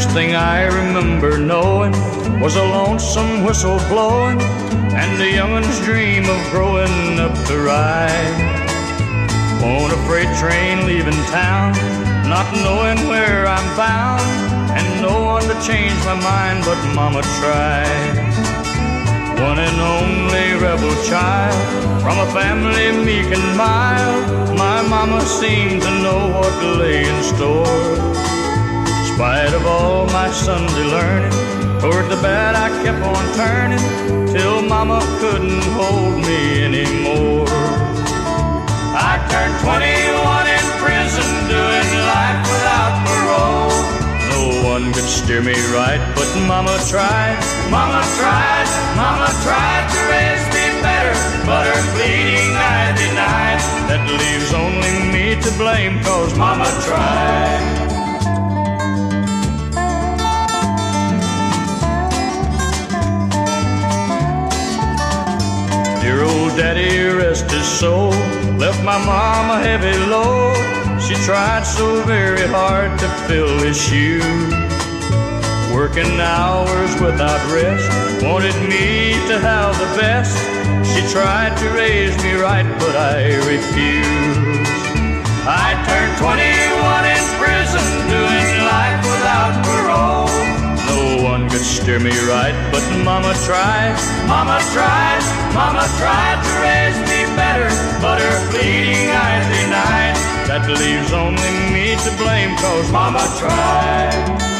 First thing I remember knowing was a lonesome whistle blowing and a youngin's dream of growing up to ride on a freight train leaving town, not knowing where I'm bound, and no one to change my mind but Mama tried. One and only rebel child from a family meek and mild, my Mama seemed to know what lay in store. In spite of all my Sunday learning, toward the bad I kept on turning, till Mama couldn't hold me anymore. I turned 21 in prison, doing life without parole. No one could steer me right, but Mama tried. Mama tried, Mama tried to raise me better, but her pleading I denied. That leaves only me to blame, 'cause Mama tried. Dear old Daddy, rest his soul, left my mom a heavy load. She tried so very hard to fill his shoes, working hours without rest, wanted me to have the best. She tried to raise me right, but I refused. I turned 21 in prison, doing life without parole. No one could steer me right, but Mama tried. Mama tried, Mama tried to raise me better, but her pleading I denied. That leaves only me to blame, 'cause Mama tried.